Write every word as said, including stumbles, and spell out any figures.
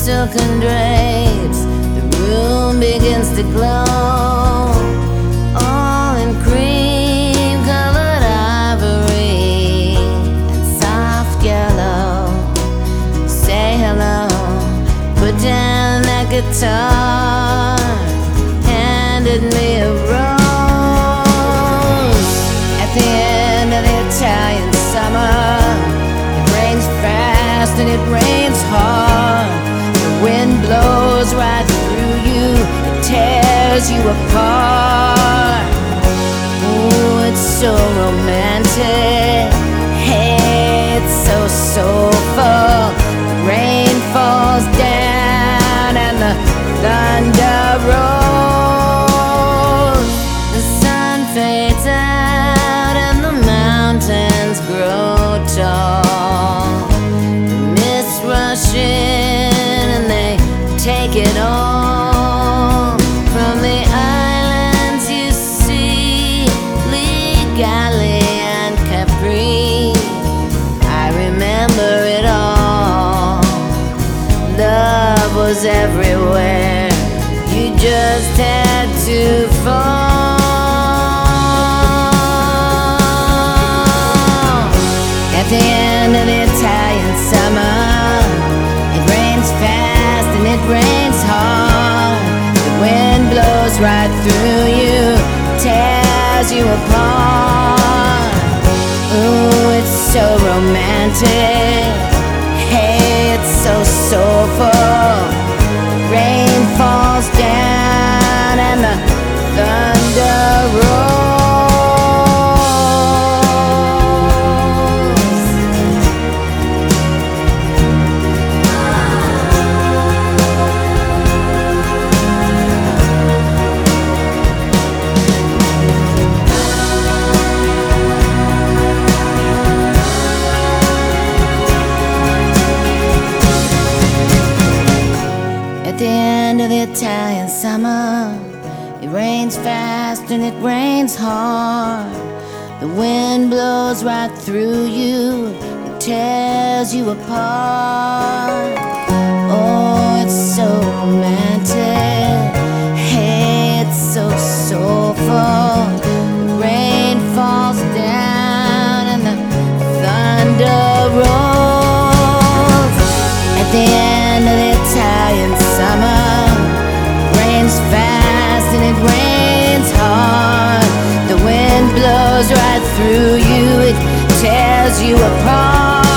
silken drapes, the room begins to glow, all in cream-colored ivory and soft yellow. Say hello, put down that guitar, handed me a rose. At the end of the Italian summer, it rains fast and it rains hard. The wind blows right through you, it tears you apart. Oh, it's so romantic, hey, it's so soulful. The rain falls down and the thunder rolls. The sun fades out and the mountains grow tall. The mists rush in and they take it all. From the islands you see, Legale and Capri, I remember it all. Love was everywhere, you just had to fall. At the end of the Italian summer, it rains fast and it rains hard. The wind blows right through you, tears you apart. Ooh, it's so romantic, hey, it's so soulful. Rain falls down and the thunder rolls. At the end of the Italian summer, it rains fast and it rains hard. The wind blows right through you, it tears you apart. Oh, it's so romantic, hey, it's so soulful. The rain falls down and the thunder rolls. At the end of the Italian summer, rains fast and it rains hard. The wind blows right through you, it tears you apart.